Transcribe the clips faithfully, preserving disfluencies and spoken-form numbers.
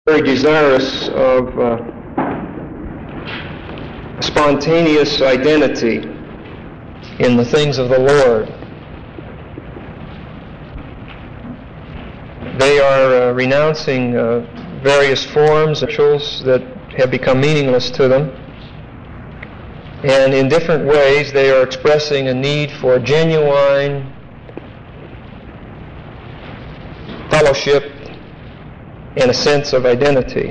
very desirous of uh, spontaneous identity in the things of the Lord. They are uh, renouncing uh, various forms of rituals that have become meaningless to them. And in different ways, they are expressing a need for genuine fellowship and a sense of identity.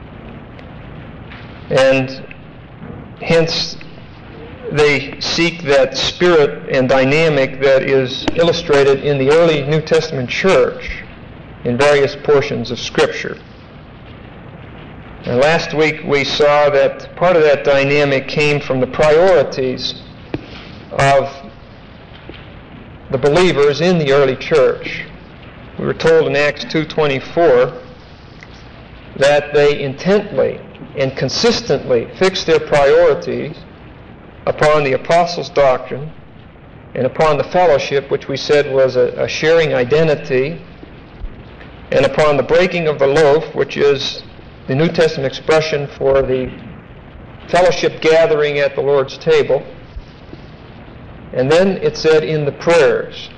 And hence, they seek that spirit and dynamic that is illustrated in the early New Testament church in various portions of Scripture. And last week we saw that part of that dynamic came from the priorities of the believers in the early church. We were told in Acts two twenty-four that they intently and consistently fixed their priorities upon the apostles' doctrine and upon the fellowship, which we said was a, a sharing identity, and upon the breaking of the loaf, which is the New Testament expression for the fellowship gathering at the Lord's table. And then it said in the prayers.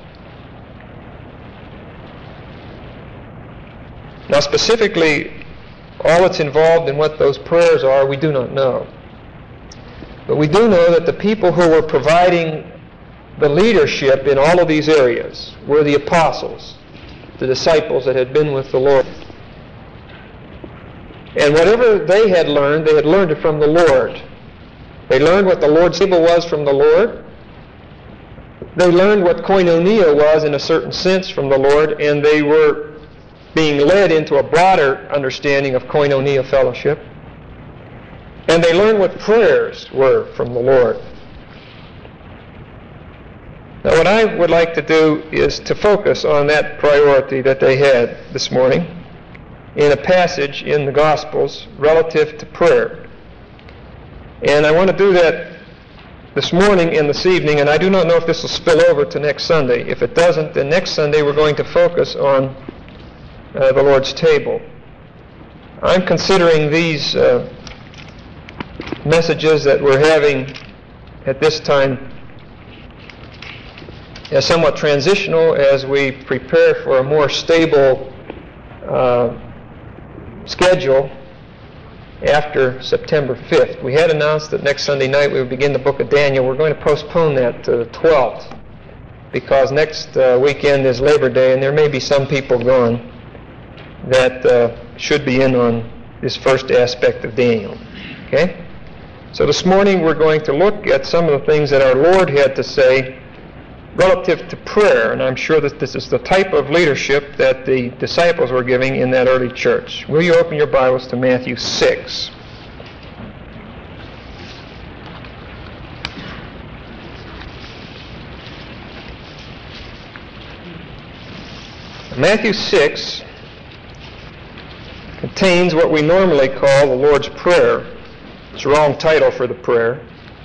Now specifically, all that's involved in what those prayers are, we do not know. But we do know that the people who were providing the leadership in all of these areas were the apostles, the disciples that had been with the Lord. And whatever they had learned, they had learned it from the Lord. They learned what the Lord's table was from the Lord. They learned what koinonia was in a certain sense from the Lord, and they were being led into a broader understanding of koinonia fellowship. And they learned what prayers were from the Lord. Now what I would like to do is to focus on that priority that they had this morning in a passage in the Gospels relative to prayer. And I want to do that this morning and this evening, and I do not know if this will spill over to next Sunday. If it doesn't, then next Sunday we're going to focus on uh, the Lord's table. I'm considering these uh, messages that we're having at this time as somewhat transitional as we prepare for a more stable uh, schedule after September fifth. We had announced that next Sunday night we would begin the book of Daniel. We're going to postpone that to the twelfth because next uh, weekend is Labor Day and there may be some people gone that uh, should be in on this first aspect of Daniel. Okay? So this morning we're going to look at some of the things that our Lord had to say relative to prayer, and I'm sure that this is the type of leadership that the disciples were giving in that early church. Will you open your Bibles to Matthew six? Matthew six contains what we normally call the Lord's Prayer. It's the wrong title for the prayer.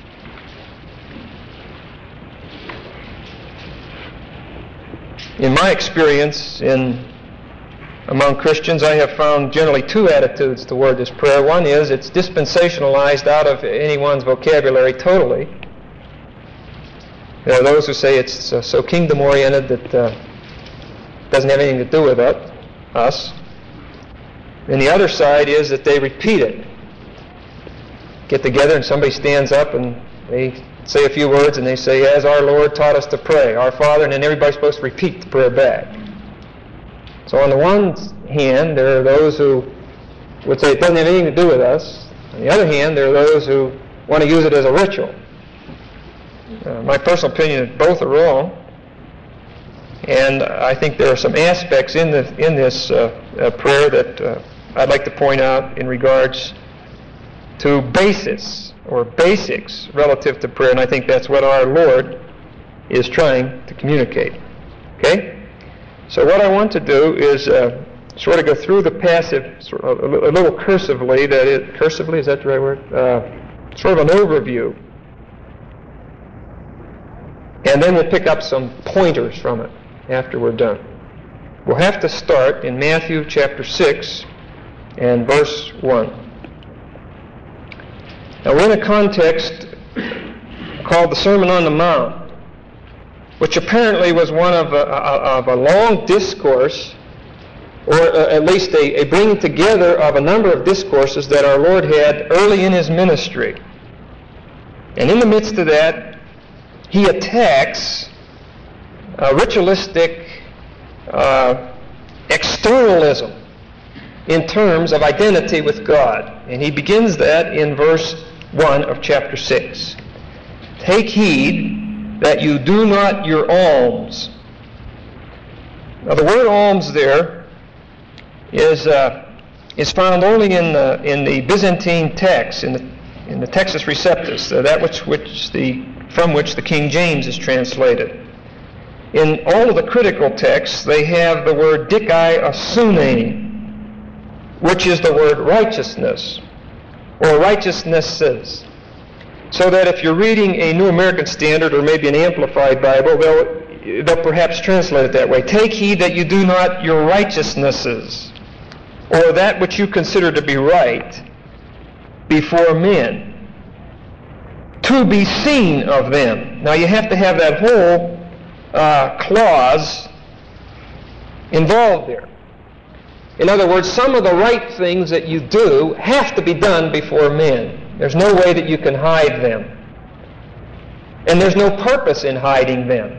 In my experience in among Christians, I have found generally two attitudes toward this prayer. One is it's dispensationalized out of anyone's vocabulary totally. There are those who say it's uh, so kingdom-oriented that it uh, doesn't have anything to do with it, us. And the other side is that they repeat it. Get together and somebody stands up and they say a few words and they say, as our Lord taught us to pray, our Father, and then everybody's supposed to repeat the prayer back. So on the one hand, there are those who would say it doesn't have anything to do with us. On the other hand, there are those who want to use it as a ritual. Uh, my personal opinion is both are wrong. And I think there are some aspects in, the, in this uh, uh, prayer that uh, I'd like to point out in regards to basis or basics relative to prayer, and I think that's what our Lord is trying to communicate. Okay? So what I want to do is uh, sort of go through the passage sort of a little cursively, that it, cursively, is that the right word? Uh, sort of an overview. And then we'll pick up some pointers from it after we're done. We'll have to start in Matthew chapter six, and verse one. Now we're in a context called the Sermon on the Mount, which apparently was one of a, of a long discourse, or at least a, a bringing together of a number of discourses that our Lord had early in His ministry. And in the midst of that, He attacks uh, ritualistic uh, externalism in terms of identity with God. And He begins that in verse one of chapter six. Take heed that you do not your alms. Now the word alms there is uh, is found only in the in the Byzantine text, in the in the Textus Receptus, uh, that which which the from which the King James is translated. In all of the critical texts, they have the word dikaiosune, which is the word righteousness or righteousnesses. So that if you're reading a New American Standard or maybe an Amplified Bible, they'll, they'll perhaps translate it that way. Take heed that you do not your righteousnesses, or that which you consider to be right, before men, to be seen of them. Now you have to have that whole uh, clause involved there. In other words, some of the right things that you do have to be done before men. There's no way that you can hide them. And there's no purpose in hiding them.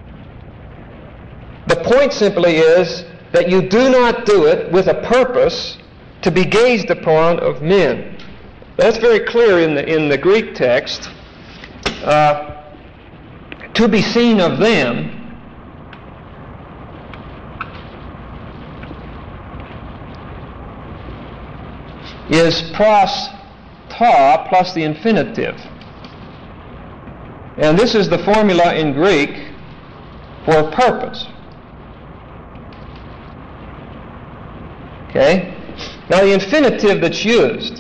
The point simply is that you do not do it with a purpose to be gazed upon of men. That's very clear in the, in the Greek text. Uh, to be seen of them is pros ta plus the infinitive. And this is the formula in Greek for purpose. Okay? Now the infinitive that's used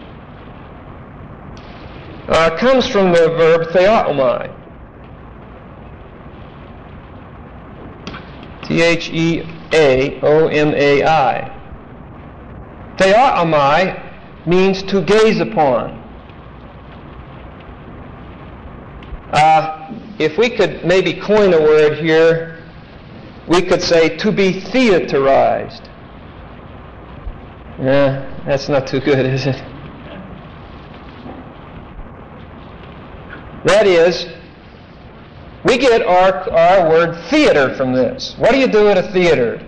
uh, comes from the verb theaomai. T H E A O M A I. Theaomai means to gaze upon. Uh, if we could maybe coin a word here, we could say to be theaterized. Yeah, that's not too good, is it? That is, we get our, our word theater from this. What do you do at a theater?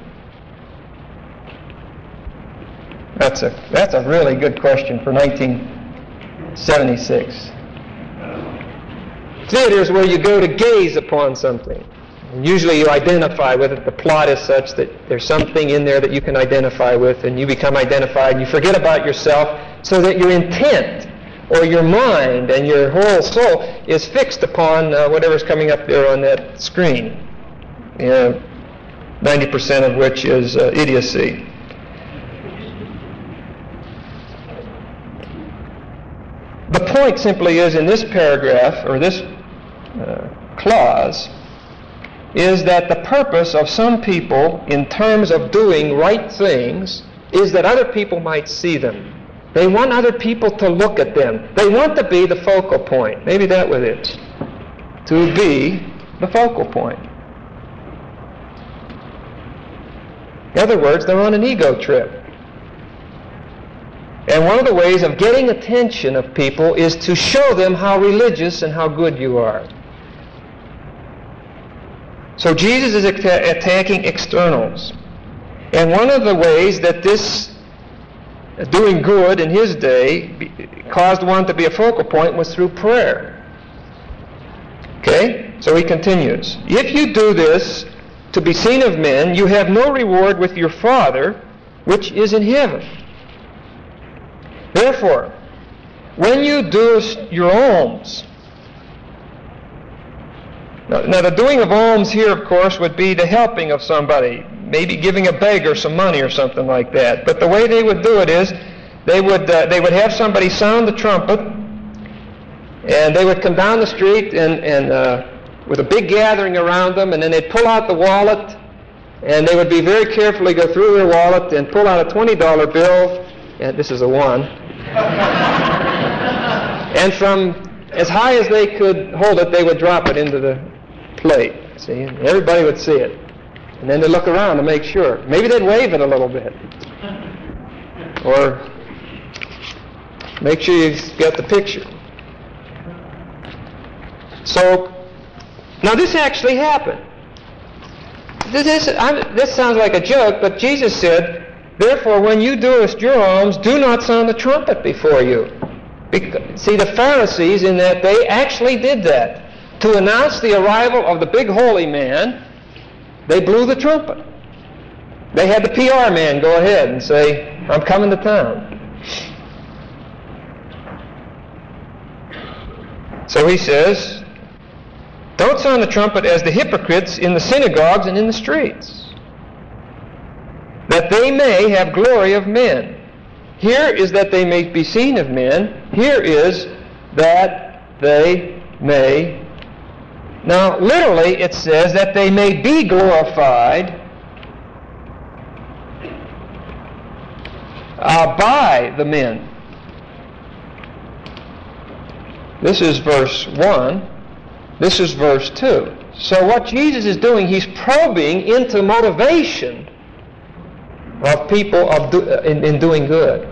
That's a that's a really good question for nineteen seventy-six. Theater is where you go to gaze upon something. And usually you identify with it. The plot is such that there's something in there that you can identify with, and you become identified, and you forget about yourself, so that your intent or your mind and your whole soul is fixed upon uh, whatever's coming up there on that screen. You know, ninety percent of which is uh, idiocy. The point simply is, in this paragraph, or this uh, clause, is that the purpose of some people in terms of doing right things is that other people might see them. They want other people to look at them. They want to be the focal point. Maybe that was it. To be the focal point. In other words, they're on an ego trip. And one of the ways of getting attention of people is to show them how religious and how good you are. So Jesus is atta- attacking externals. And one of the ways that this doing good in his day be, caused one to be a focal point was through prayer. Okay? So he continues. If you do this to be seen of men, you have no reward with your Father which is in heaven. Therefore, when you do your alms, now, now the doing of alms here, of course, would be the helping of somebody, maybe giving a beggar some money or something like that. But the way they would do it is, they would uh, they would have somebody sound the trumpet, and they would come down the street and and uh, with a big gathering around them, and then they'd pull out the wallet, and they would be very carefully go through their wallet and pull out a twenty dollar bill. Yeah, this is a one. And from as high as they could hold it, they would drop it into the plate. See, and everybody would see it. And then they'd look around to make sure. Maybe they'd wave it a little bit. Or make sure you get the picture. So, now this actually happened. This, is, I'm, this sounds like a joke, but Jesus said, therefore, when you doest your alms, do not sound the trumpet before you. Because, see, the Pharisees, in that they actually did that. To announce the arrival of the big holy man, they blew the trumpet. They had the P R man go ahead and say, I'm coming to town. So he says, don't sound the trumpet as the hypocrites in the synagogues and in the streets, that they may have glory of men. Here is that they may be seen of men. Here is that they may. Now, literally, it says that they may be glorified uh, by the men. This is verse one. This is verse two. So what Jesus is doing, he's probing into motivation of people of do, in, in doing good.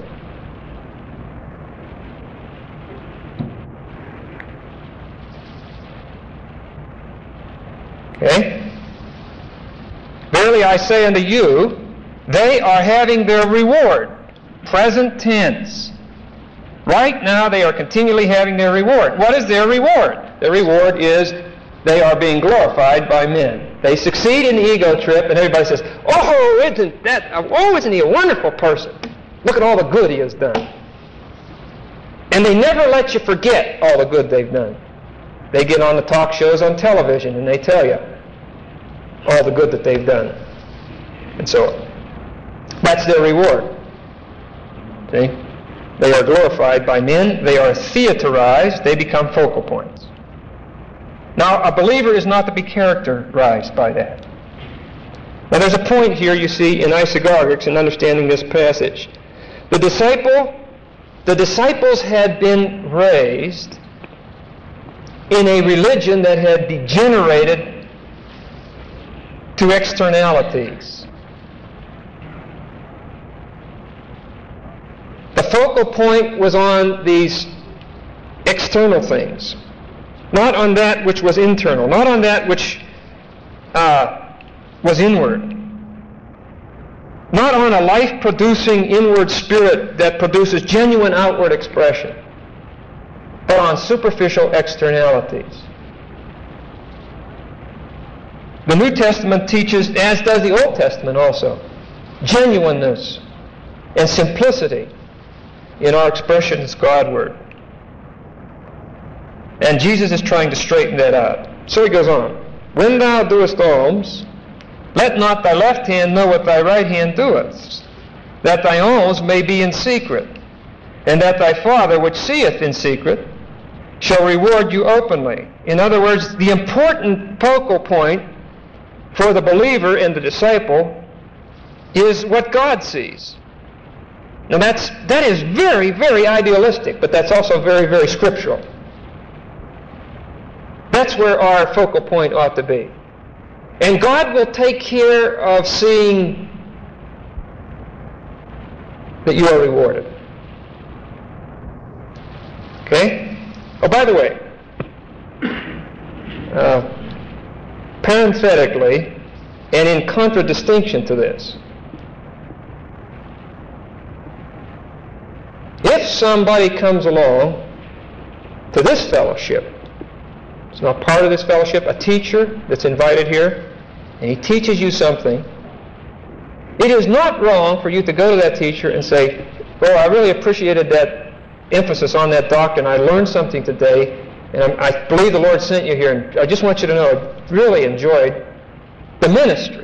Okay? Verily I say unto you, they are having their reward. Present tense. Right now they are continually having their reward. What is their reward? Their reward is they are being glorified by men. They succeed in the ego trip, and everybody says, oh, isn't that, oh, isn't he a wonderful person? Look at all the good he has done. And they never let you forget all the good they've done. They get on the talk shows on television, and they tell you all the good that they've done. And so, that's their reward. See? They are glorified by men. They are theaterized. They become focal points. Now, a believer is not to be characterized by that. Now, there's a point here, you see, in isagogics in understanding this passage. The disciple, the disciples had been raised in a religion that had degenerated to externalities. The focal point was on these external things, not on that which was internal, not on that which uh, was inward, not on a life-producing inward spirit that produces genuine outward expression, but on superficial externalities. The New Testament teaches, as does the Old Testament also, genuineness and simplicity in our expressions Godward. And Jesus is trying to straighten that out. So he goes on. When thou doest alms, let not thy left hand know what thy right hand doeth, that thy alms may be in secret, and that thy Father which seeth in secret shall reward you openly. In other words, the important focal point for the believer and the disciple is what God sees. Now that's, that is very, very idealistic, but that's also very, very scriptural. That's where our focal point ought to be. And God will take care of seeing that you are rewarded. Okay? Oh, by the way, uh, parenthetically, and in contradistinction to this, if somebody comes along to this fellowship, it's not part of this fellowship, a teacher that's invited here, and he teaches you something, it is not wrong for you to go to that teacher and say, well, I really appreciated that emphasis on that doctrine. I learned something today, and I'm, I believe the Lord sent you here, and I just want you to know I really enjoyed the ministry.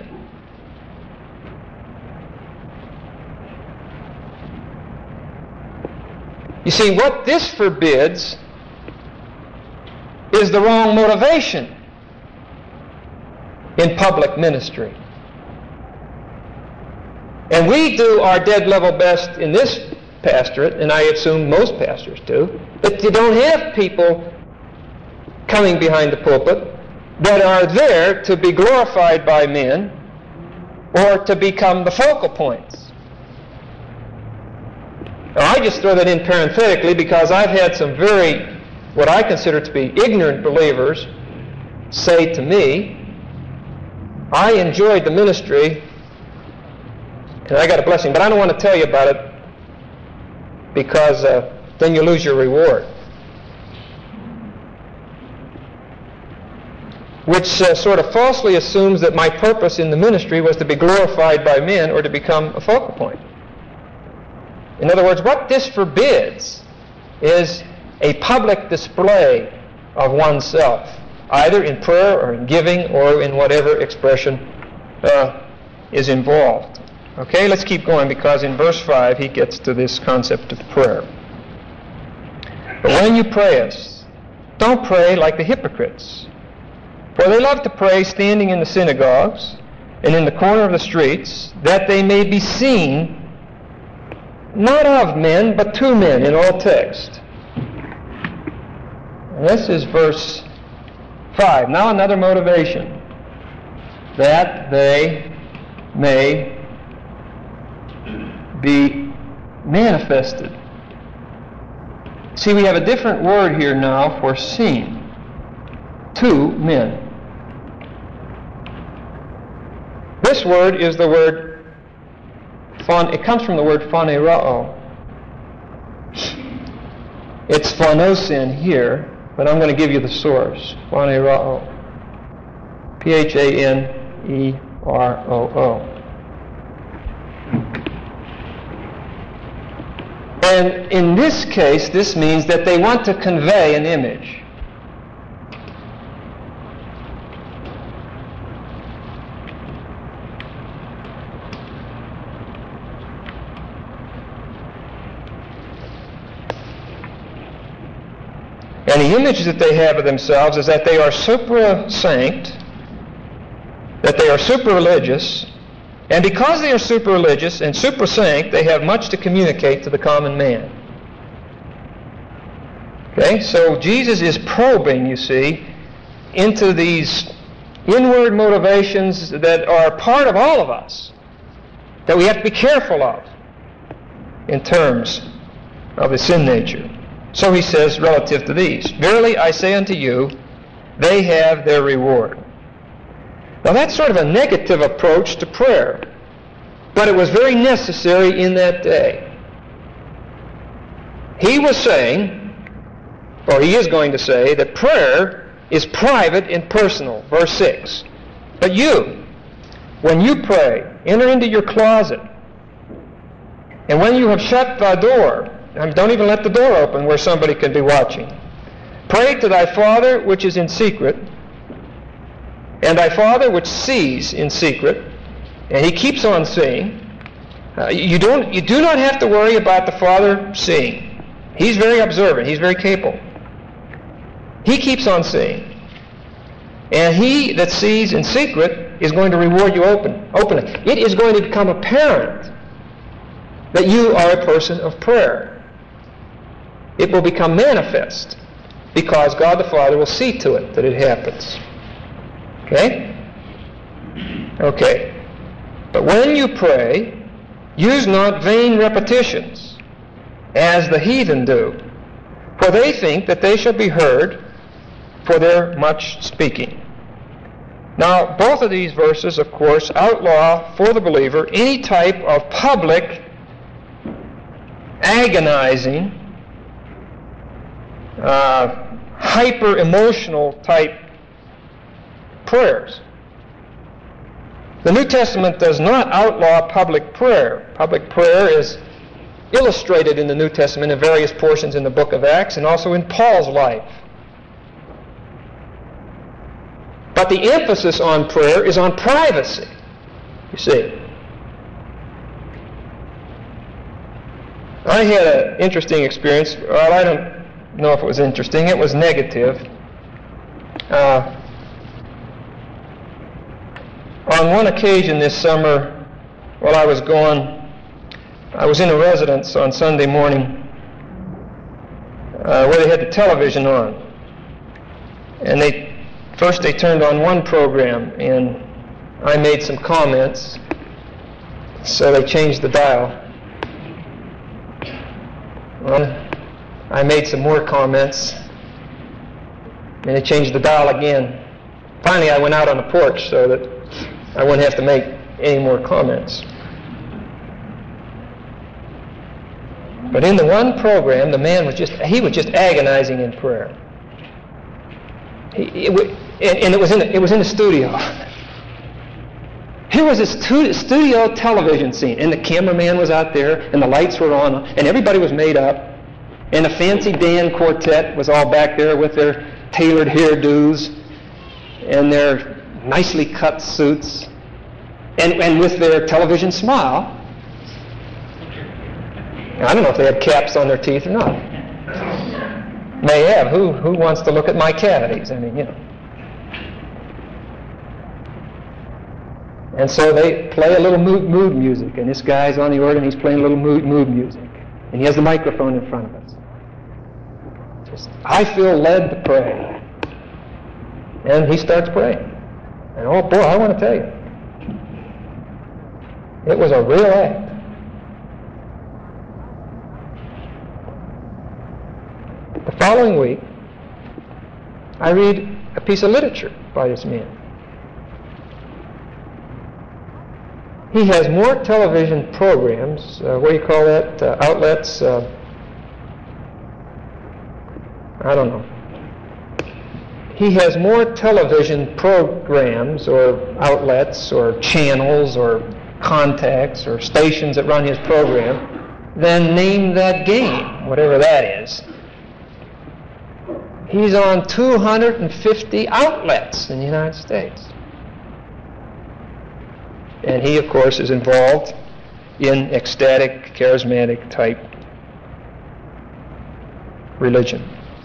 You see, what this forbids is the wrong motivation in public ministry. And we do our dead level best in this pastorate, and I assume most pastors do, that you don't have people coming behind the pulpit that are there to be glorified by men or to become the focal points. Now, I just throw that in parenthetically because I've had some very, what I consider to be ignorant believers say to me, I enjoyed the ministry and I got a blessing, but I don't want to tell you about it because uh, then you lose your reward. Which uh, sort of falsely assumes that my purpose in the ministry was to be glorified by men or to become a focal point. In other words, what this forbids is a public display of oneself, either in prayer or in giving or in whatever expression uh, is involved. Okay, let's keep going because in verse five he gets to this concept of prayer. But when you prayest, don't pray like the hypocrites, for they love to pray standing in the synagogues and in the corner of the streets, that they may be seen not of men, but to men in all text. And this is verse five. Now another motivation, that they may be manifested. See, we have a different word here now for seen. To men. This word is the word, phon, it comes from the word phanerao. It's phonosin here, but I'm going to give you the source. Phanerao. P H A N E R O O. And in this case, this means that they want to convey an image. And the image that they have of themselves is that they are supra-sanct, that they are super-religious, and because they are super-religious and super-sanct, they have much to communicate to the common man. Okay, so Jesus is probing, you see, into these inward motivations that are part of all of us, that we have to be careful of in terms of the sin nature. So he says, relative to these, verily I say unto you, they have their reward. Now that's sort of a negative approach to prayer, but it was very necessary in that day. He was saying, or he is going to say, that prayer is private and personal, verse six. But you, when you pray, enter into your closet, and when you have shut thy door, don't even let the door open where somebody can be watching. Pray to thy Father which is in secret, and thy Father which sees in secret, and he keeps on seeing. Uh, you don't, you do not have to worry about the Father seeing. He's very observant. He's very capable. He keeps on seeing. And he that sees in secret is going to reward you open, openly. It is going to become apparent that you are a person of prayer. It will become manifest because God the Father will see to it that it happens. Okay? Okay. But when you pray, use not vain repetitions, as the heathen do, for they think that they shall be heard for their much speaking. Now, both of these verses, of course, outlaw for the believer any type of public, agonizing, uh, hyper-emotional type prayers. The New Testament does not outlaw public prayer. Public prayer is illustrated in the New Testament in various portions in the book of Acts and also in Paul's life. But the emphasis on prayer is on privacy, you see. I had an interesting experience. Well, I don't know if it was interesting. It was negative. Uh, on one occasion this summer, while I was going I was in a residence on Sunday morning uh, where they had the television on. And they first they turned on one program, and I made some comments, so they changed the dial. Well, I made some more comments, and they changed the dial again. Finally, I went out on the porch so that I wouldn't have to make any more comments. But in the one program, the man was just, he was just agonizing in prayer. He, it, and, and it was in the, it was in the studio. Here was this tu- studio television scene, and the cameraman was out there, and the lights were on, and everybody was made up, and the Fancy Dan quartet was all back there with their tailored hairdos and their nicely cut suits, and, and with their television smile. I don't know if they had caps on their teeth or not. May have. Who who wants to look at my cavities? I mean, you know. And so they play a little mood, mood music, and this guy's on the organ, he's playing a little mood, mood music. And he has the microphone in front of us. Just, I feel led to pray. And he starts praying. And oh boy, I want to tell you, it was a real act. The following week, I read a piece of literature by this man. He has more television programs, uh, what do you call that, uh, outlets, uh, I don't know. He has more television programs or outlets or channels or contacts or stations that run his program than Name That Game, whatever that is. He's on two hundred fifty outlets in the United States. And he, of course, is involved in ecstatic, charismatic type religion.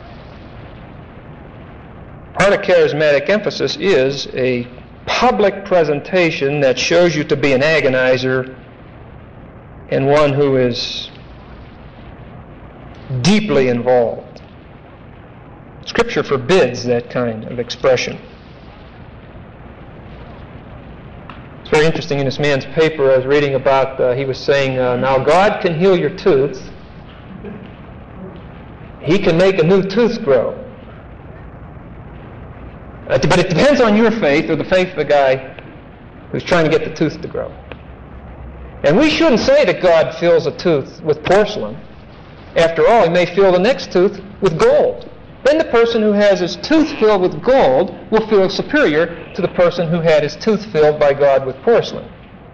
Part of charismatic emphasis is a public presentation that shows you to be an agonizer and one who is deeply involved. Scripture forbids that kind of expression. It's very interesting in this man's paper I was reading about, uh, he was saying, uh, now God can heal your tooth. He can make a new tooth grow. Uh, but it depends on your faith or the faith of the guy who's trying to get the tooth to grow. And we shouldn't say that God fills a tooth with porcelain. After all, he may fill the next tooth with gold. Then the person who has his tooth filled with gold will feel superior to the person who had his tooth filled by God with porcelain.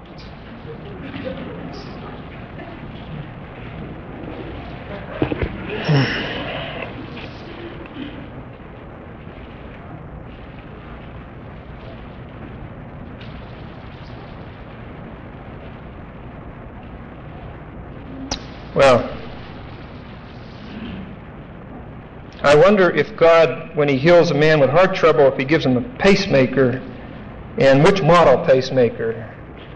Well, I wonder if God, when he heals a man with heart trouble, if he gives him a pacemaker, and which model pacemaker.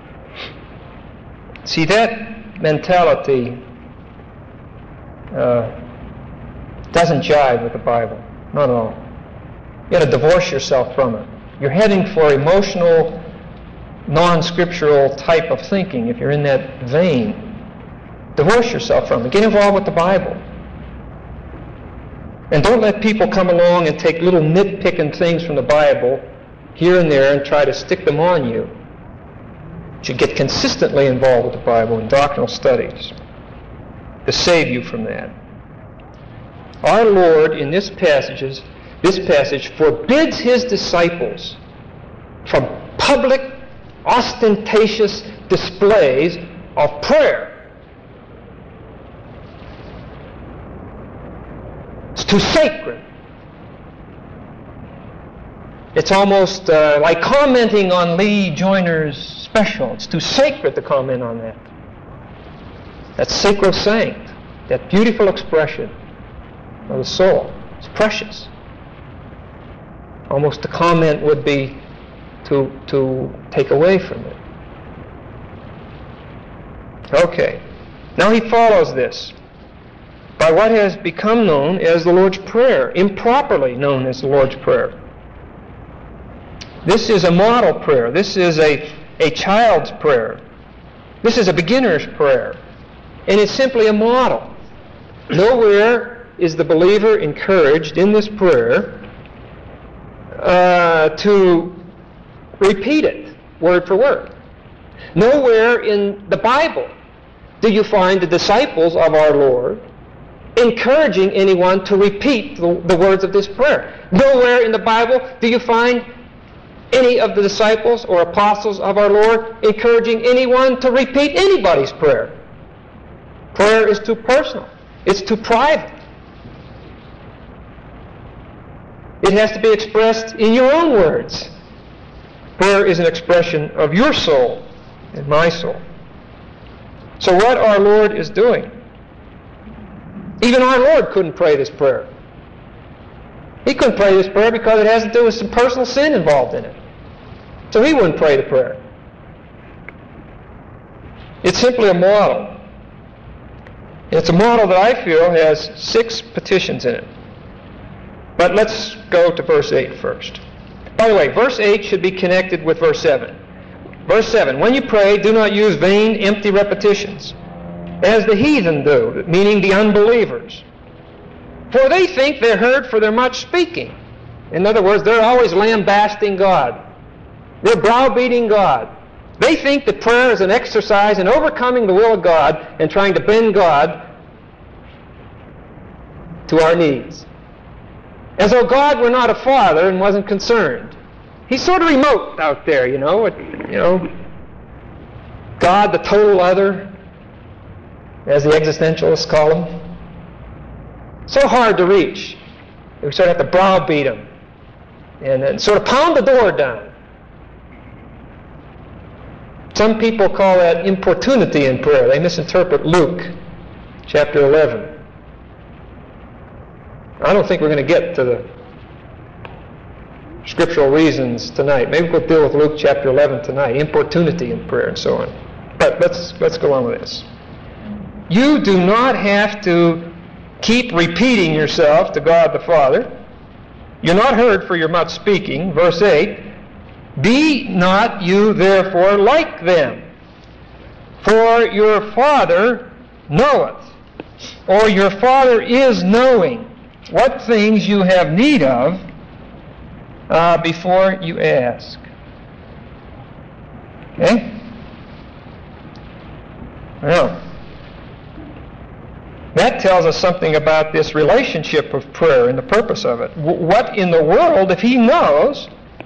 See, that mentality uh, doesn't jive with the Bible. Not at all. You got to divorce yourself from it. You're heading for emotional, non-scriptural type of thinking if you're in that vein. Divorce yourself from it. Get involved with the Bible. And don't let people come along and take little nitpicking things from the Bible here and there and try to stick them on you. You should get consistently involved with the Bible in doctrinal studies to save you from that. Our Lord in this passages, this passage forbids his disciples from public, ostentatious displays of prayer. It's too sacred. It's almost uh, like commenting on Lee Joyner's special. It's too sacred to comment on that. That sacrosanct, that beautiful expression of the soul. It's precious. Almost to comment would be to, to take away from it. Okay. Now he follows this by what has become known as the Lord's Prayer, improperly known as the Lord's Prayer. This is a model prayer. This is a, a child's prayer. This is a beginner's prayer. And it's simply a model. Nowhere is the believer encouraged in this prayer uh, to repeat it word for word. Nowhere in the Bible do you find the disciples of our Lord encouraging anyone to repeat the, the words of this prayer. Nowhere in the Bible do you find any of the disciples or apostles of our Lord encouraging anyone to repeat anybody's prayer. Prayer is too personal. It's too private. It has to be expressed in your own words. Prayer is an expression of your soul and my soul. So what our Lord is doing, even our Lord couldn't pray this prayer. He couldn't pray this prayer because it has to do with some personal sin involved in it. So he wouldn't pray the prayer. It's simply a model. It's a model that I feel has six petitions in it. But let's go to verse eight first. By the way, verse eight should be connected with verse seven. Verse seven, when you pray, do not use vain, empty repetitions, as the heathen do, meaning the unbelievers. For they think they're heard for their much speaking. In other words, they're always lambasting God. They're browbeating God. They think that prayer is an exercise in overcoming the will of God and trying to bend God to our needs. As though God were not a father and wasn't concerned. He's sort of remote out there, you know. You know, God, the total other, as the existentialists call him. So hard to reach. We sort of have to browbeat him and, and sort of pound the door down. Some people call that importunity in prayer. They misinterpret Luke chapter eleven. I don't think we're going to get to the scriptural reasons tonight. Maybe we'll deal with Luke chapter eleven tonight, importunity in prayer and so on. But let's let's go on with this. You do not have to keep repeating yourself to God the Father. You're not heard for your much speaking. Verse eight, be not you therefore like them, for your Father knoweth, or your Father is knowing, what things you have need of uh, before you ask. Okay? Well, that tells us something about this relationship of prayer and the purpose of it. W- what in the world, if he knows,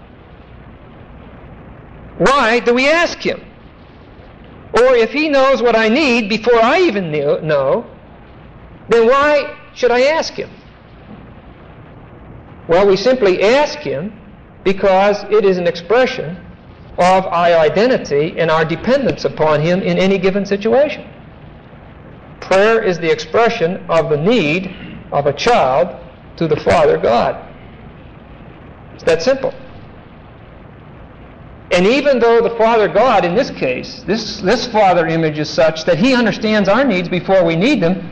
why do we ask him? Or if he knows what I need before I even knew, know, then why should I ask him? Well, we simply ask him because it is an expression of our identity and our dependence upon him in any given situation. Prayer is the expression of the need of a child to the Father God. It's that simple. And even though the Father God, in this case, this, this Father image is such that he understands our needs before we need them,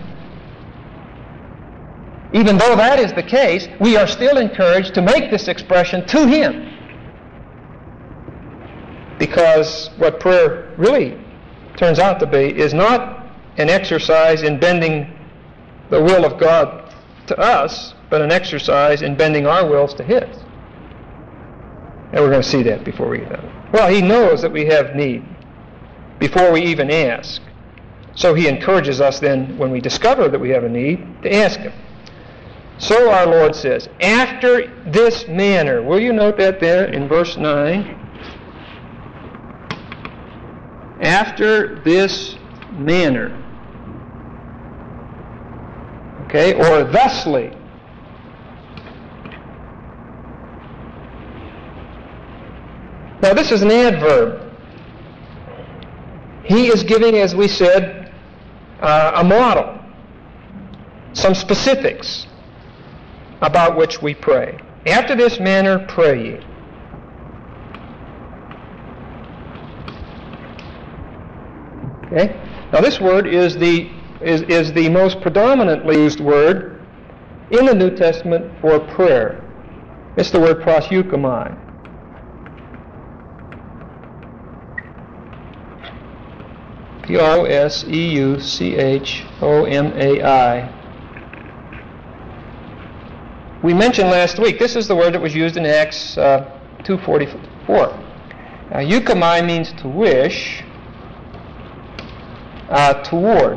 even though that is the case, we are still encouraged to make this expression to him. Because what prayer really turns out to be is not an exercise in bending the will of God to us, but an exercise in bending our wills to his. And we're going to see that before we get done. Well, he knows that we have need before we even ask. So he encourages us then, when we discover that we have a need, to ask him. So our Lord says, after this manner, will you note that there in verse nine? After this manner. Okay, or thusly. Now this is an adverb. He is giving, as we said, uh, a model, some specifics about which we pray. After this manner pray ye. Okay? Now this word is the, is, is the most predominantly used word in the New Testament for prayer. It's the word proseuchomai. P R O S E U C H O M A I. We mentioned last week, this is the word that was used in Acts uh, two forty-four. Now, euchomai means to wish, uh, toward.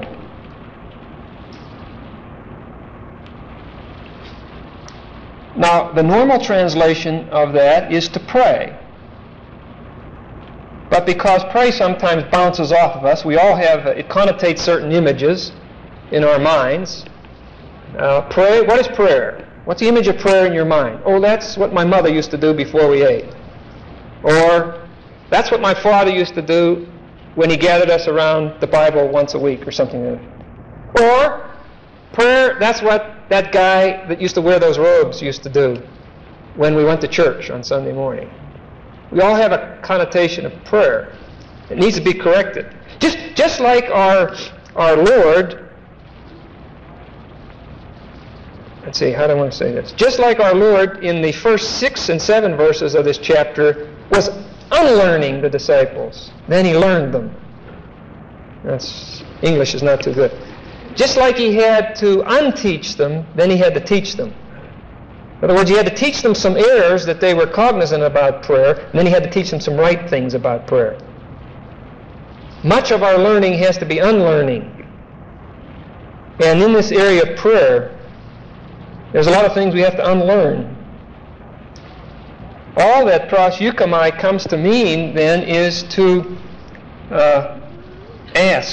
Now, the normal translation of that is to pray. But because pray sometimes bounces off of us, we all have, uh, it connotates certain images in our minds. Uh, pray, what is prayer? What's the image of prayer in your mind? Oh, that's what my mother used to do before we ate. Or, that's what my father used to do when he gathered us around the Bible once a week or something like that. Or, prayer, that's what that guy that used to wear those robes used to do when we went to church on Sunday morning. We all have a connotation of prayer. It needs to be corrected. Just, just like our, our Lord, let's see, how do I want to say this? Just like our Lord in the first six and seven verses of this chapter was unlearning the disciples. Then he learned them. That's, English is not too good. Just like he had to unteach them, then he had to teach them. In other words, he had to teach them some errors that they were cognizant about prayer, and then he had to teach them some right things about prayer. Much of our learning has to be unlearning. And in this area of prayer, there's a lot of things we have to unlearn. All that proseuchomai comes to mean, then, is to uh, ask.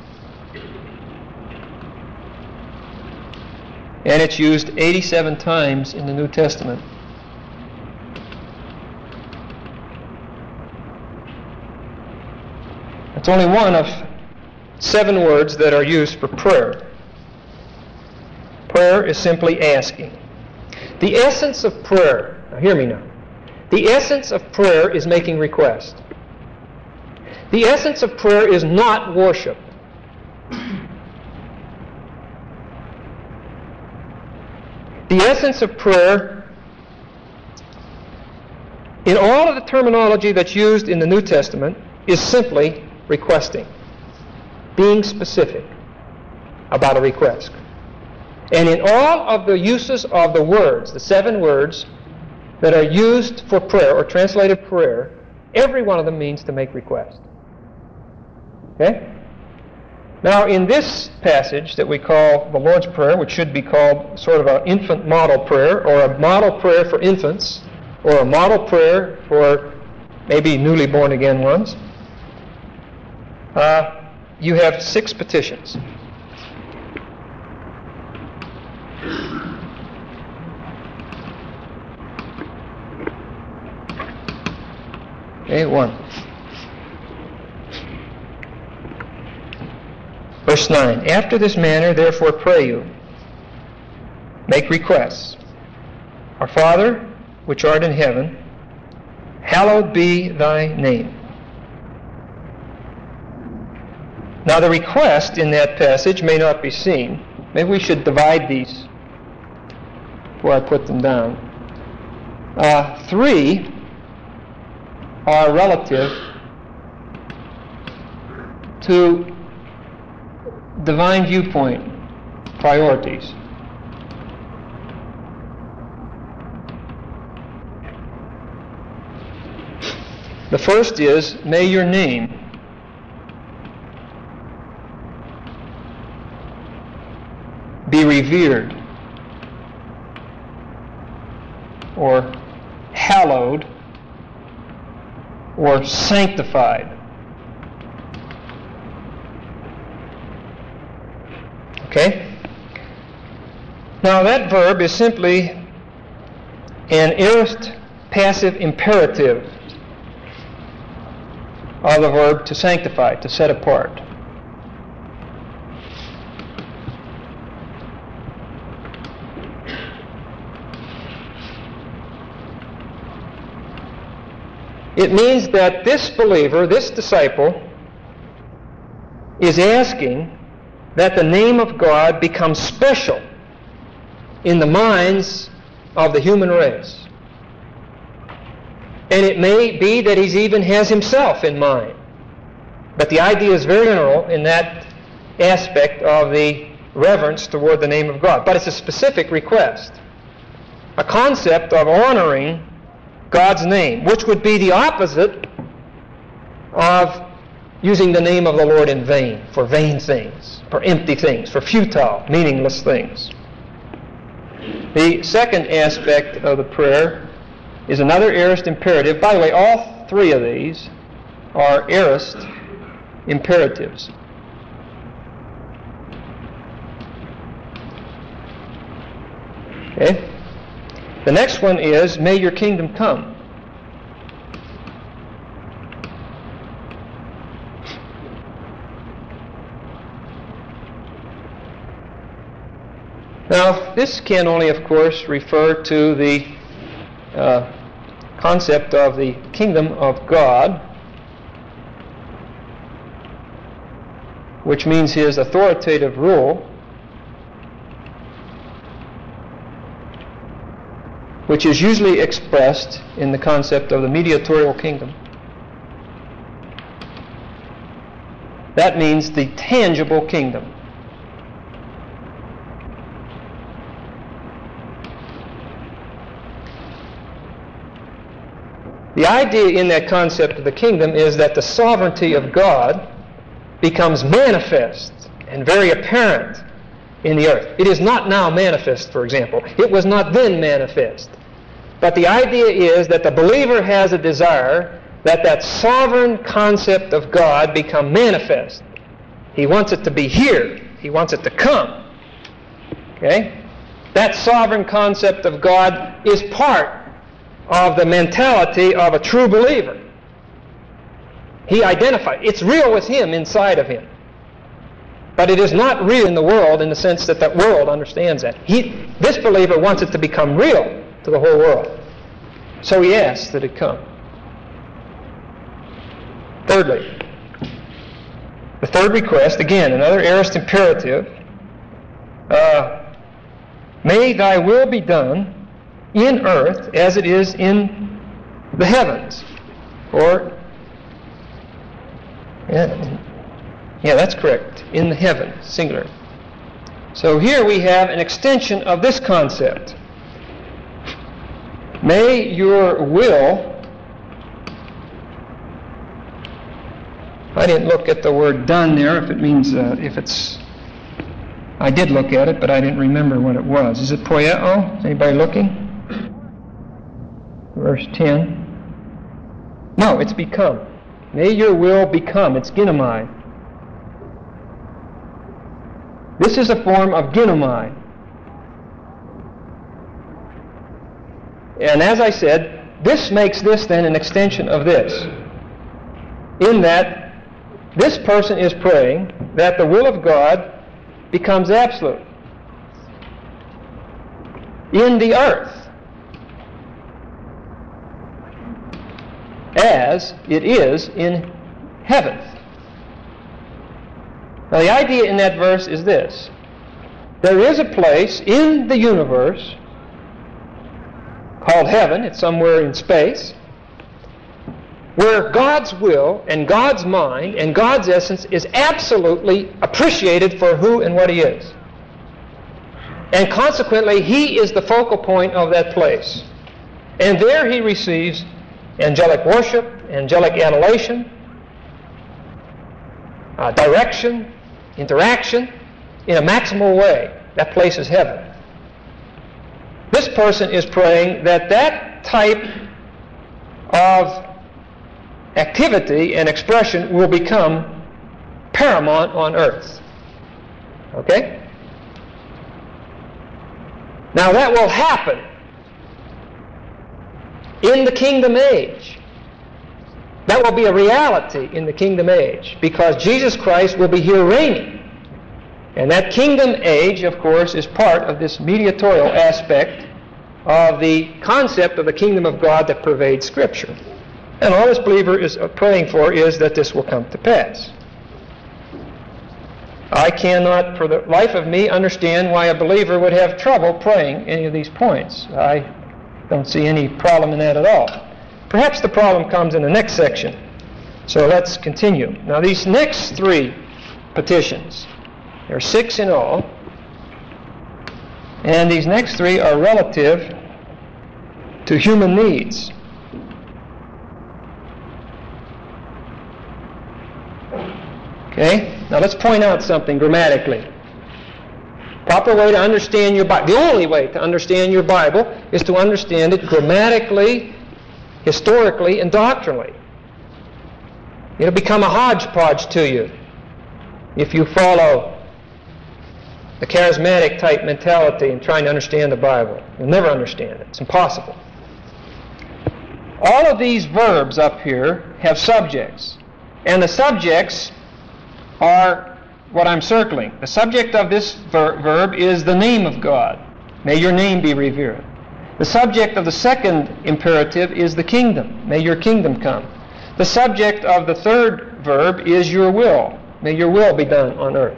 And it's used eighty-seven times in the New Testament. It's only one of seven words that are used for prayer. Prayer is simply asking. The essence of prayer, now hear me now, the essence of prayer is making request. The essence of prayer is not worship. The essence of prayer, in all of the terminology that's used in the New Testament, is simply requesting, being specific about a request. And in all of the uses of the words, the seven words that are used for prayer or translated prayer, every one of them means to make request. Okay? Now, in this passage that we call the Lord's Prayer, which should be called sort of an infant model prayer, or a model prayer for infants, or a model prayer for maybe newly born again ones, uh, you have six petitions. Okay, one. Verse nine, after this manner, therefore, pray you. Make requests. Our Father, which art in heaven, hallowed be thy name. Now, the request in that passage may not be seen. Maybe we should divide these before I put them down. Uh, three are relative to divine viewpoint priorities. The first is, may your name be revered or hallowed or sanctified. Okay? Now that verb is simply an aorist passive imperative of the verb to sanctify, to set apart. It means that this believer, this disciple, is asking that the name of God becomes special in the minds of the human race. And it may be that he even has himself in mind. But the idea is very general in that aspect of the reverence toward the name of God. But it's a specific request, a concept of honoring God's name, which would be the opposite of using the name of the Lord in vain, for vain things, for empty things, for futile, meaningless things. The second aspect of the prayer is another aorist imperative. By the way, all three of these are aorist imperatives. Okay? The next one is, may your kingdom come. Now, this can only, of course, refer to the uh, concept of the kingdom of God, which means his authoritative rule, which is usually expressed in the concept of the mediatorial kingdom. That means the tangible kingdom. The idea in that concept of the kingdom is that the sovereignty of God becomes manifest and very apparent in the earth. It is not now manifest, for example. It was not then manifest. But the idea is that the believer has a desire that that sovereign concept of God become manifest. He wants it to be here. He wants it to come. Okay? That sovereign concept of God is part of the mentality of a true believer. He identifies. It's real with him, inside of him. But it is not real in the world in the sense that the world understands that. He, this believer wants it to become real to the whole world. So he asks that it come. Thirdly, the third request, again, another aorist imperative, uh, may thy will be done in earth as it is in the heavens. Or, yeah, yeah, that's correct, in the heavens, singular. So here we have an extension of this concept. May your will, I didn't look at the word done there, if it means, uh, if it's, I did look at it, but I didn't remember what it was. Is it poieo? Is anybody looking? Verse ten. No, it's become. May your will become. It's ginomai. This is a form of ginomai. And as I said, this makes this then an extension of this. In that this person is praying that the will of God becomes absolute in the earth as it is in heaven. Now the idea in that verse is this. There is a place in the universe called heaven, it's somewhere in space, where God's will and God's mind and God's essence is absolutely appreciated for who and what he is. And consequently, he is the focal point of that place. And there he receives angelic worship, angelic adulation, uh, direction, interaction in a maximal way. That place is heaven. This person is praying that that type of activity and expression will become paramount on earth. Okay? Now that will happen in the kingdom age. That will be a reality in the kingdom age because Jesus Christ will be here reigning. And that kingdom age, of course, is part of this mediatorial aspect of the concept of the kingdom of God that pervades Scripture. And all this believer is praying for is that this will come to pass. I cannot, for the life of me, understand why a believer would have trouble praying any of these points. I don't see any problem in that at all. Perhaps the problem comes in the next section. So let's continue. Now these next three petitions, there are six in all, and these next three are relative to human needs. Okay? Now let's point out something grammatically. Proper way to understand your Bible, the only way to understand your Bible is to understand it grammatically, historically, and doctrinally. It'll become a hodgepodge to you if you follow the charismatic type mentality in trying to understand the Bible. You'll never understand it. It's impossible. All of these verbs up here have subjects, and the subjects are what I'm circling. The subject of this ver- verb is the name of God. May your name be revered. The subject of the second imperative is the kingdom. May your kingdom come. The subject of the third verb is your will. May your will be done on earth.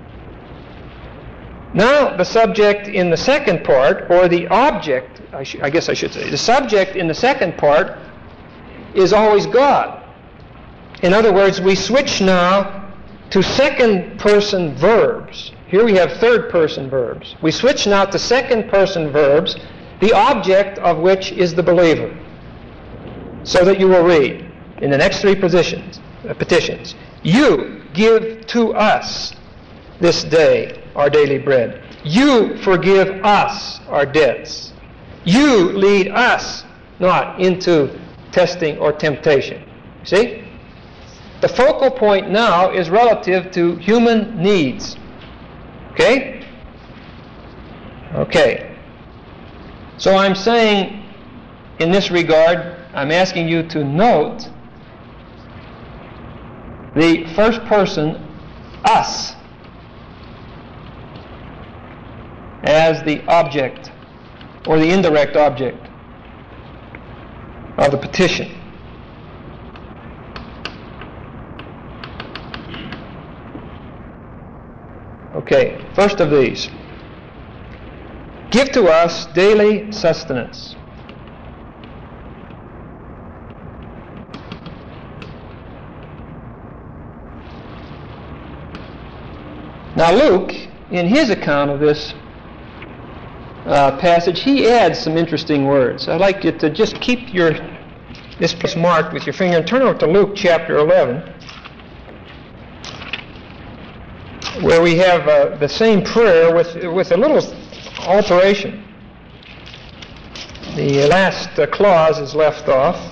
Now, the subject in the second part, or the object, I, sh- I guess I should say, the subject in the second part is always God. In other words, we switch now to second-person verbs. Here we have third-person verbs. We switch now to second-person verbs, the object of which is the believer. So that you will read in the next three positions, uh, petitions, you give to us this day our daily bread. You forgive us our debts. You lead us not into testing or temptation. See? The focal point now is relative to human needs. Okay? Okay. So I'm saying, in this regard, I'm asking you to note the first person, us, as the object, or the indirect object of the petition. Okay, first of these. Give to us daily sustenance. Now Luke, in his account of this uh, passage, he adds some interesting words. I'd like you to just keep your this place marked with your finger and turn over to Luke chapter eleven, where we have uh, the same prayer with with a little alteration. The last uh, clause is left off.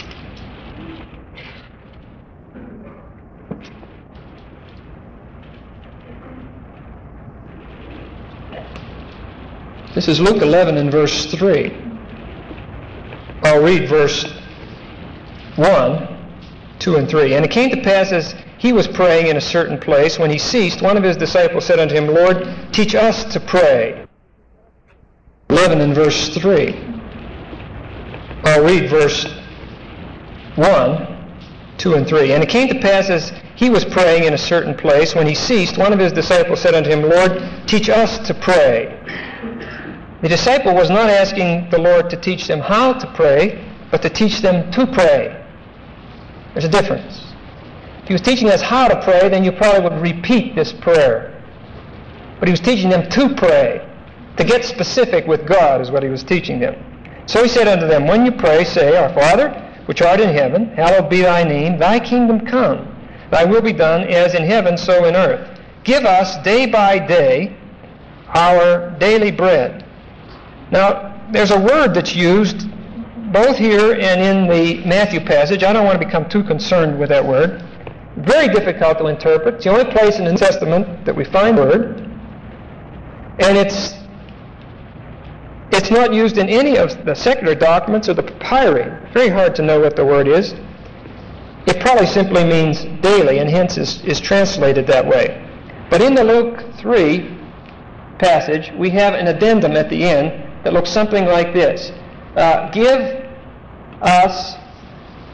This is Luke eleven and verse three. I'll read verse one, two, and three. And it came to pass as he was praying in a certain place, when he ceased, one of his disciples said unto him, Lord, teach us to pray. eleven and verse three. I'll read verse one, two, and three. And it came to pass as he was praying in a certain place, when he ceased, one of his disciples said unto him, Lord, teach us to pray. The disciple was not asking the Lord to teach them how to pray, but to teach them to pray. There's a difference. If he was teaching us how to pray, then you probably would repeat this prayer. But he was teaching them to pray. To get specific with God is what he was teaching them. So he said unto them, when you pray, say, Our Father, which art in heaven, hallowed be thy name, thy kingdom come. Thy will be done as in heaven, so in earth. Give us day by day our daily bread. Now, there's a word that's used both here and in the Matthew passage. I don't want to become too concerned with that word. Very difficult to interpret. It's the only place in the New Testament that we find the word. And it's it's not used in any of the secular documents or the papyri. Very hard to know what the word is. It probably simply means daily, and hence is, is translated that way. But in the Luke three passage, we have an addendum at the end that looks something like this. Uh, give us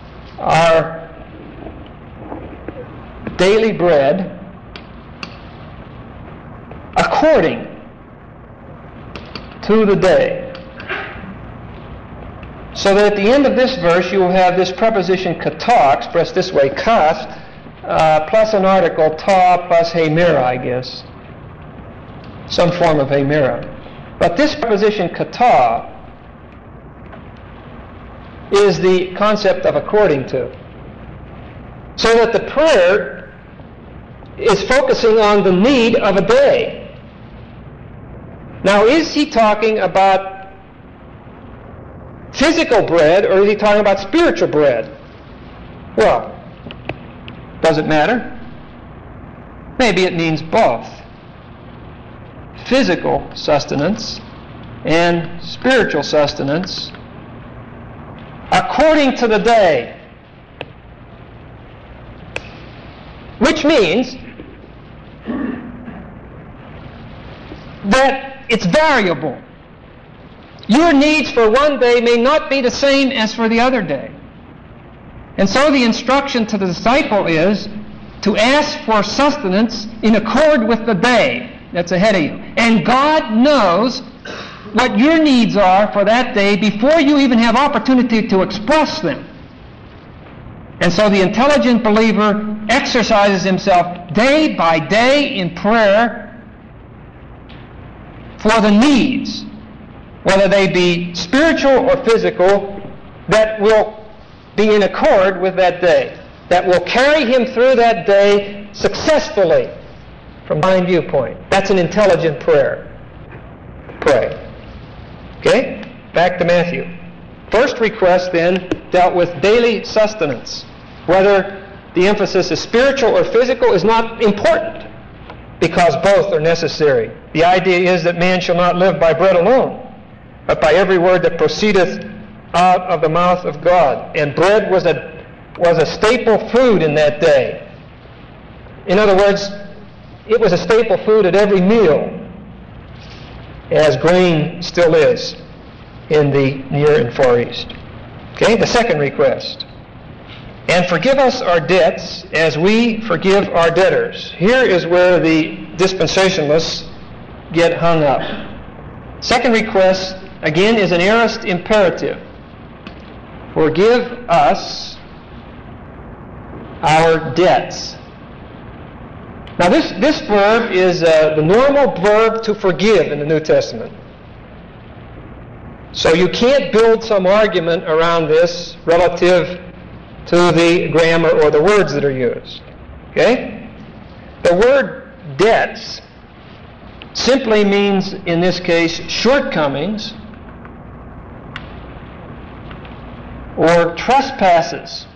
our daily bread according to the day. So that at the end of this verse you will have this preposition kata, expressed this way, kas, uh, plus an article, ta, plus hemira, I guess. Some form of hemira. But this preposition kata is the concept of according to. So that the prayer is focusing on the need of a day. Now, is he talking about physical bread, or is he talking about spiritual bread? Well, does it matter? Maybe it means both. Physical sustenance and spiritual sustenance according to the day. Which means that it's variable. Your needs for one day may not be the same as for the other day. And so the instruction to the disciple is to ask for sustenance in accord with the day that's ahead of you. And God knows what your needs are for that day before you even have opportunity to express them. And so the intelligent believer exercises himself day by day in prayer for the needs, whether they be spiritual or physical, that will be in accord with that day, that will carry him through that day successfully from my viewpoint. That's an intelligent prayer. Pray. Okay? Back to Matthew. First request then dealt with daily sustenance. Whether the emphasis is spiritual or physical is not important, because both are necessary. The idea is that man shall not live by bread alone, but by every word that proceedeth out of the mouth of God. And bread was a was a staple food in that day. In other words, it was a staple food at every meal, as grain still is in the Near and Far East. Okay, the second request. And forgive us our debts as we forgive our debtors. Here is where the dispensationalists get hung up. Second request, again, is an aorist imperative. Forgive us our debts. Now this, this verb is uh, the normal verb to forgive in the New Testament. So you can't build some argument around this relative to the grammar or the words that are used. Okay? The word debts simply means, in this case, shortcomings or trespasses.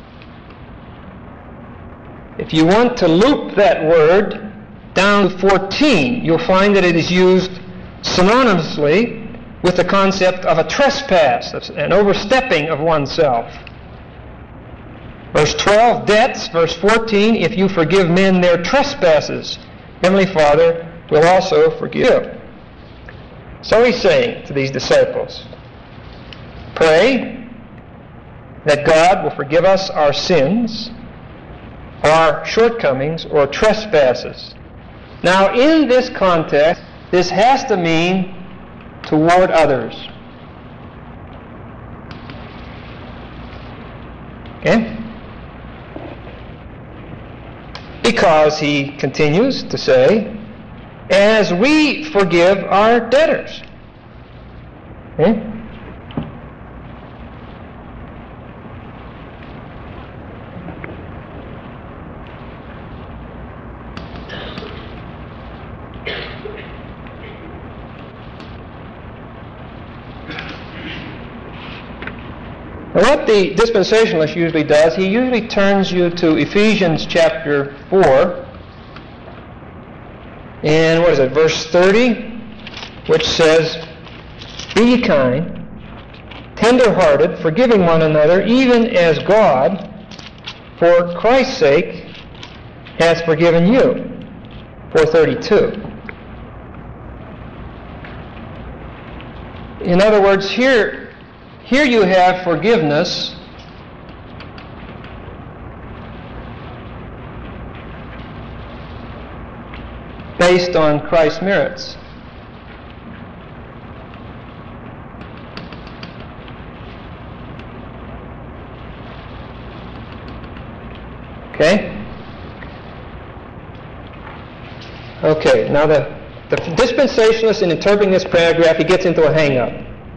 If you want to loop that word down to fourteen, you'll find that it is used synonymously with the concept of a trespass, an overstepping of oneself. Verse twelve, debts. Verse fourteen, if you forgive men their trespasses, Heavenly Father will also forgive. So he's saying to these disciples, pray that God will forgive us our sins, our shortcomings, or trespasses. Now, in this context, this has to mean toward others. Okay? Because he continues to say, as we forgive our debtors. Okay? What the dispensationalist usually does, he usually turns you to Ephesians chapter four, and what is it, verse thirty, which says, be ye kind, tender-hearted, forgiving one another, even as God, for Christ's sake, hath forgiven you. four thirty-two. In other words, here, Here you have forgiveness based on Christ's merits. Okay? Okay, now the, the dispensationalist, in interpreting this paragraph, he gets into a hang-up.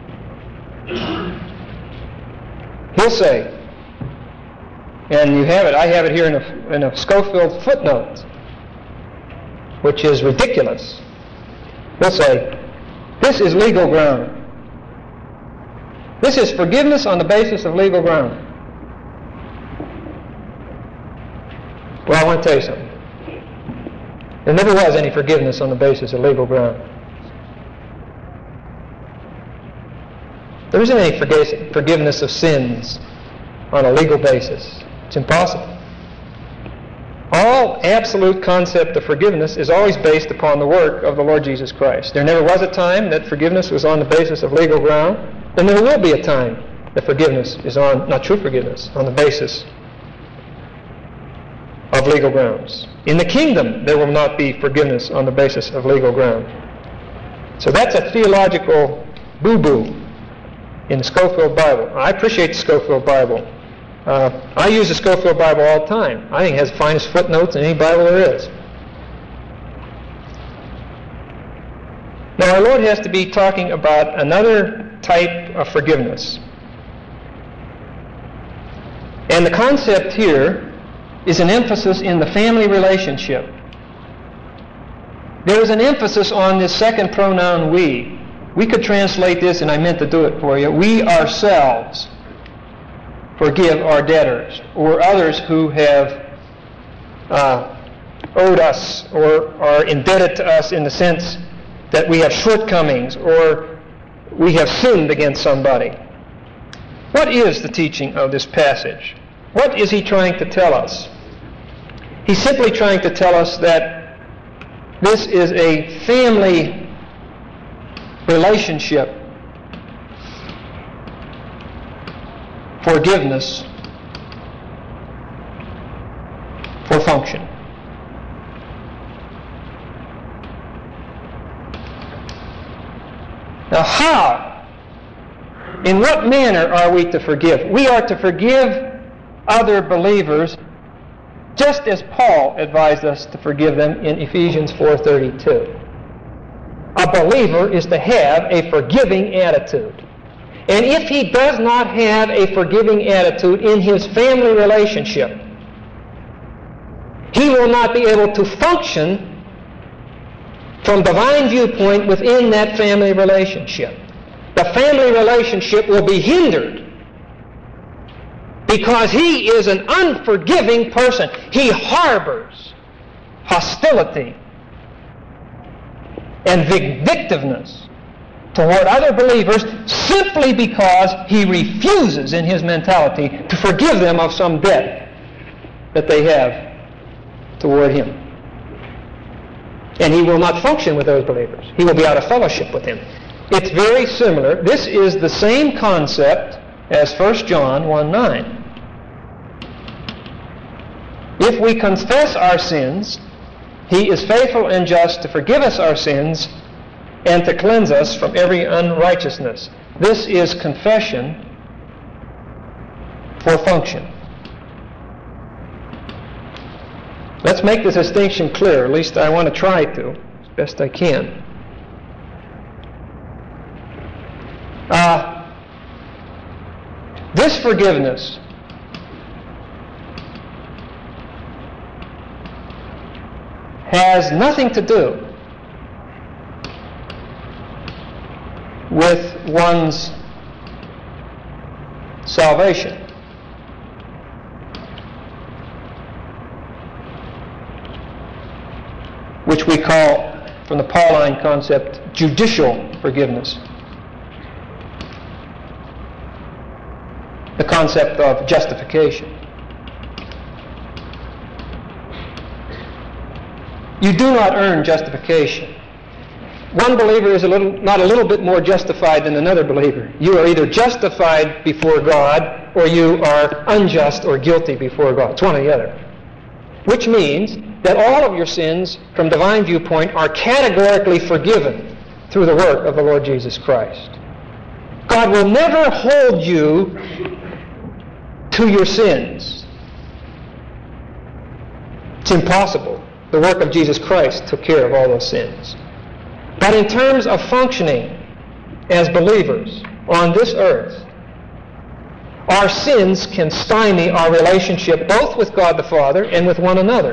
He'll say, and you have it, I have it here in a, in a Schofield footnote, which is ridiculous. He'll say, this is legal ground. This is forgiveness on the basis of legal ground. Well, I want to tell you something. There never was any forgiveness on the basis of legal ground. There isn't any forgiveness of sins on a legal basis. It's impossible. All absolute concept of forgiveness is always based upon the work of the Lord Jesus Christ. There never was a time that forgiveness was on the basis of legal ground, and there will be a time that forgiveness is on, not true forgiveness, on the basis of legal grounds. In the kingdom, there will not be forgiveness on the basis of legal ground. So that's a theological boo-boo in the Schofield Bible. I appreciate the Schofield Bible. Uh, I use the Schofield Bible all the time. I think it has the finest footnotes in any Bible there is. Now, our Lord has to be talking about another type of forgiveness. And the concept here is an emphasis in the family relationship. There is an emphasis on this second pronoun we. We could translate this, and I meant to do it for you, we ourselves forgive our debtors or others who have uh, owed us or are indebted to us in the sense that we have shortcomings or we have sinned against somebody. What is the teaching of this passage? What is he trying to tell us? He's simply trying to tell us that this is a family relationship. Forgiveness for function. Now, how? In what manner are we to forgive? We are to forgive other believers just as Paul advised us to forgive them in Ephesians four thirty-two. A believer is to have a forgiving attitude. And if he does not have a forgiving attitude in his family relationship, he will not be able to function from divine viewpoint within that family relationship. The family relationship will be hindered because he is an unforgiving person. He harbors hostility and vindictiveness toward other believers simply because he refuses in his mentality to forgive them of some debt that they have toward him. And he will not function with those believers. He will be out of fellowship with them. It's very similar. This is the same concept as First John one nine. If we confess our sins, he is faithful and just to forgive us our sins and to cleanse us from every unrighteousness. This is confession for function. Let's make this distinction clear. At least I want to try to, as best I can. Uh, this forgiveness has nothing to do with one's salvation. Which we call, from the Pauline concept, judicial forgiveness. The concept of justification. You do not earn justification. One believer is a little, not a little bit more justified than another believer. You are either justified before God or you are unjust or guilty before God. It's one or the other. Which means that all of your sins, from divine viewpoint, are categorically forgiven through the work of the Lord Jesus Christ. God will never hold you to your sins. It's impossible. The work of Jesus Christ took care of all those sins. But in terms of functioning as believers on this earth, our sins can stymie our relationship both with God the Father and with one another.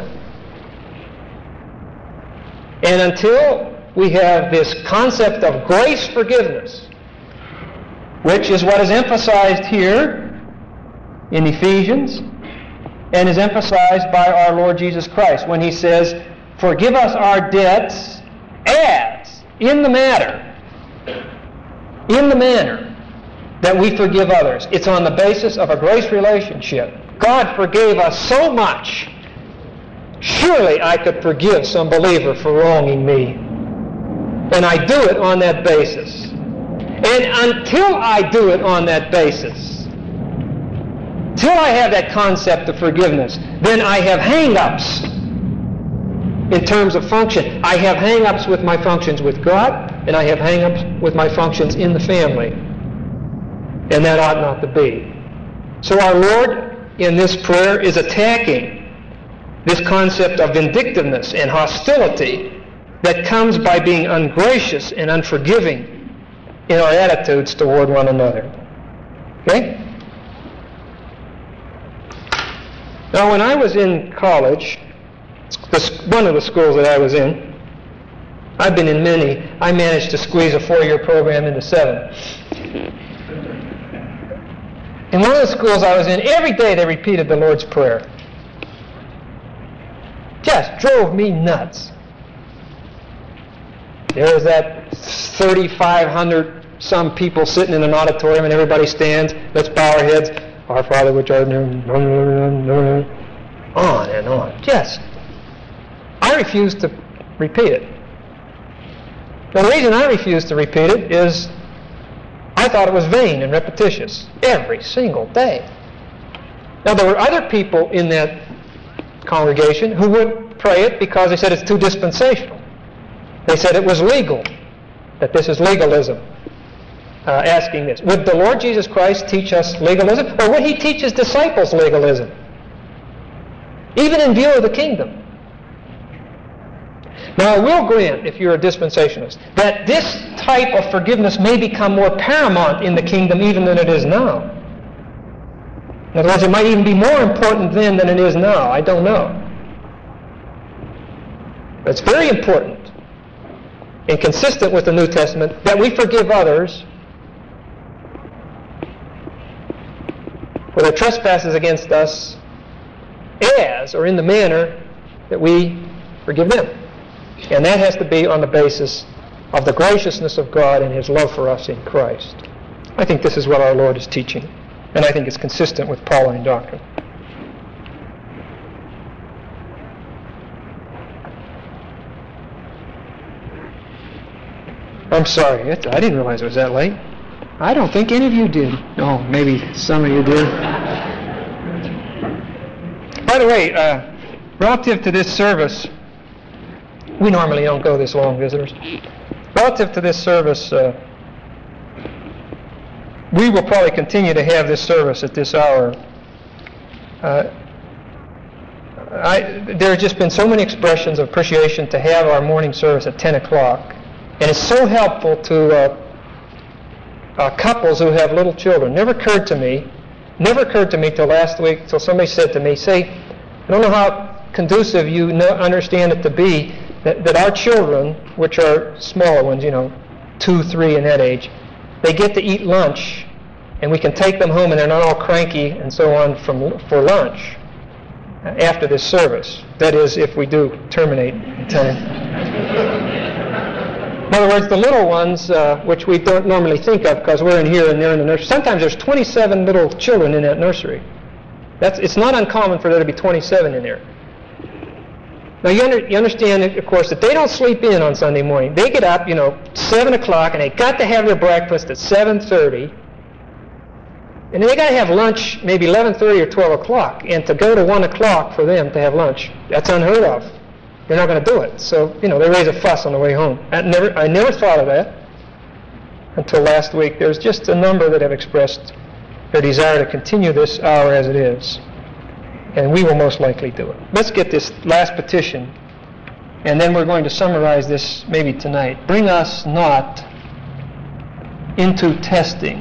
And until we have this concept of grace forgiveness, which is what is emphasized here in Ephesians and is emphasized by our Lord Jesus Christ when he says, forgive us our debts as, in the matter, in the manner that we forgive others. It's on the basis of a grace relationship. God forgave us so much. Surely I could forgive some believer for wronging me. And I do it on that basis. And until I do it on that basis, till I have that concept of forgiveness, then I have hang-ups in terms of function. I have hang-ups with my functions with God, and I have hang-ups with my functions in the family. And that ought not to be. So our Lord in this prayer is attacking this concept of vindictiveness and hostility that comes by being ungracious and unforgiving in our attitudes toward one another. Okay? Now, when I was in college, this, one of the schools that I was in, I've been in many, I managed to squeeze a four-year program into seven. In one of the schools I was in, every day they repeated the Lord's Prayer. Just drove me nuts. There was that thirty-five hundred some people sitting in an auditorium and everybody stands. Let's bow our heads. Our Father which art in heaven. On and on. Yes. I refused to repeat it. Now, the reason I refused to repeat it is I thought it was vain and repetitious every single day. Now, there were other people in that congregation who would pray it because they said it's too dispensational. They said it was legal, that this is legalism, uh, asking this. Would the Lord Jesus Christ teach us legalism, or would he teach his disciples legalism, even in view of the kingdom? Now, I will grant, if you're a dispensationalist, that this type of forgiveness may become more paramount in the kingdom even than it is now. In other words, it might even be more important then than it is now. I don't know. But it's very important and consistent with the New Testament that we forgive others for their trespasses against us as, or in the manner, that we forgive them. And that has to be on the basis of the graciousness of God and his love for us in Christ. I think this is what our Lord is teaching. And I think it's consistent with Pauline doctrine. I'm sorry. It, I didn't realize it was that late. I don't think any of you did. Oh, maybe some of you did. By the way, uh, relative to this service, we normally don't go this long, visitors. Relative to this service, uh, we will probably continue to have this service at this hour. Uh, I, there have just been so many expressions of appreciation to have our morning service at ten o'clock. And it's so helpful to uh, uh, couples who have little children. Never occurred to me, never occurred to me till last week, till somebody said to me, say, I don't know how conducive you know, understand it to be that, that our children, which are smaller ones, you know, two, three in that age, they get to eat lunch, and we can take them home and they're not all cranky and so on from for lunch after this service. That is, if we do terminate in time. In other words, the little ones, uh, which we don't normally think of because we're in here and they're in the nursery. Sometimes there's twenty-seven little children in that nursery. That's, it's not uncommon for there to be twenty-seven in there. Now, you, under, you understand, of course, that they don't sleep in on Sunday morning. They get up, you know, seven o'clock, and they got to have their breakfast at seven thirty. And they got to have lunch maybe eleven thirty or twelve o'clock. And to go to one o'clock for them to have lunch, that's unheard of. They're not going to do it. So, you know, they raise a fuss on the way home. I never, I never thought of that until last week. There's just a number that have expressed their desire to continue this hour as it is. And we will most likely do it. Let's get this last petition, and then we're going to summarize this maybe tonight. Bring us not into testing.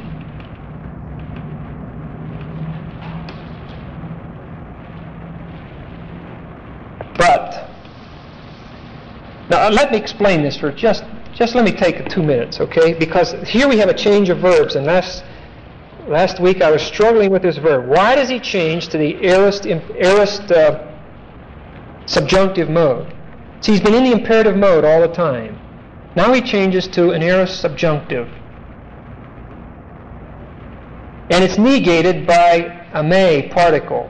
But, now let me explain this for just, just let me take two minutes, okay? Because here we have a change of verbs, and last, last week I was struggling with this verb. Why does he change to the aorist, aorist uh, subjunctive mode? See, he's been in the imperative mode all the time. Now he changes to an aorist subjunctive. And it's negated by a may particle.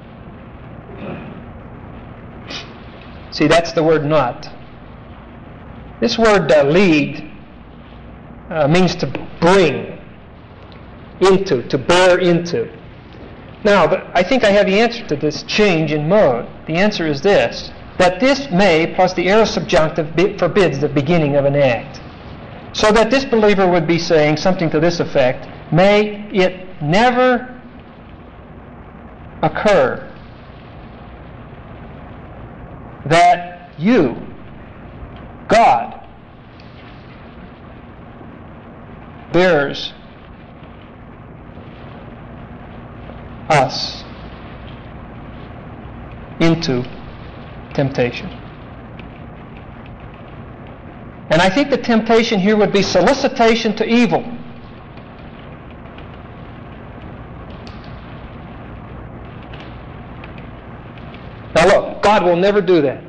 See, that's the word not. This word uh, lead uh, means to bring into, to bear into. Now, but I think I have the answer to this change in mode. The answer is this, that this may plus the aorist subjunctive be, forbids the beginning of an act. So that this believer would be saying something to this effect, may it never occur that you, God, bears us into temptation. And I think the temptation here would be solicitation to evil. Now look, God will never do that.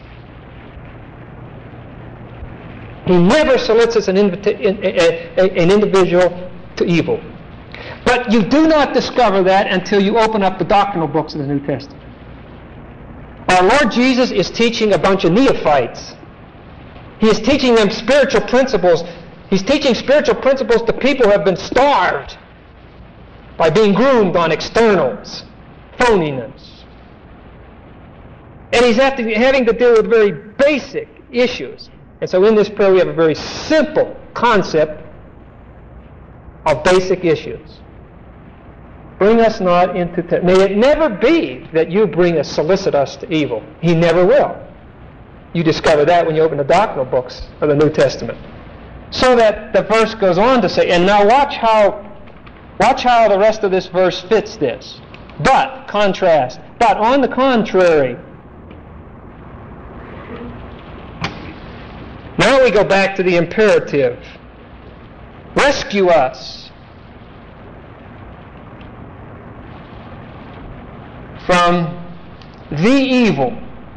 He never solicits an, invita- an individual to evil. But you do not discover that until you open up the doctrinal books of the New Testament. Our Lord Jesus is teaching a bunch of neophytes. He is teaching them spiritual principles. He's teaching spiritual principles to people who have been starved by being groomed on externals, phoniness. And he's having to deal with very basic issues. And so in this prayer we have a very simple concept of basic issues. Bring us not into temptation. May it never be that you bring us, solicit us to evil. He never will. You discover that when you open the doctrinal books of the New Testament. So that the verse goes on to say, and now watch how, watch how the rest of this verse fits this. But, contrast, but on the contrary. Now we go back to the imperative. Rescue us from the evil.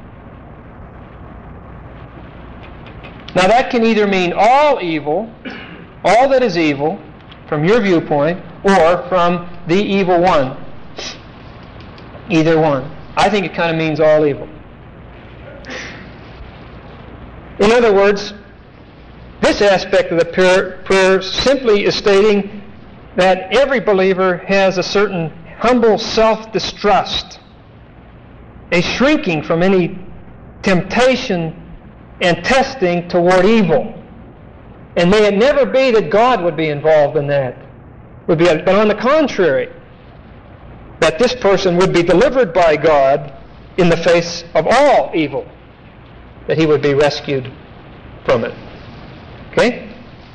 Now that can either mean all evil, all that is evil, from your viewpoint, or from the evil one. Either one. I think it kind of means all evil. In other words, this aspect of the prayer, prayer simply is stating that every believer has a certain humble self-distrust, a shrinking from any temptation and testing toward evil. And may it never be that God would be involved in that. Would be, but on the contrary, that this person would be delivered by God in the face of all evil, that he would be rescued from it. Okay?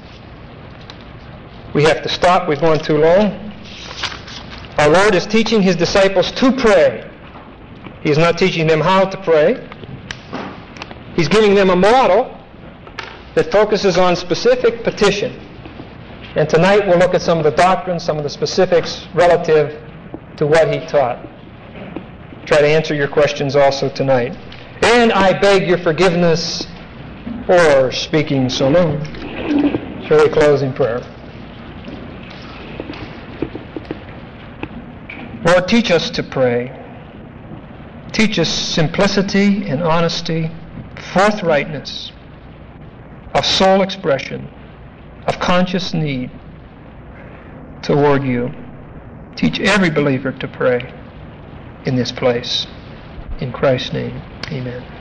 We have to stop. We've gone too long. Our Lord is teaching his disciples to pray. He's not teaching them how to pray. He's giving them a model that focuses on specific petition. And tonight we'll look at some of the doctrines, some of the specifics relative to what he taught. Try to answer your questions also tonight. And I beg your forgiveness for speaking so long. Shall we close in prayer? Lord, teach us to pray. Teach us simplicity and honesty, forthrightness, of soul expression, of conscious need toward you. Teach every believer to pray in this place. In Christ's name, amen.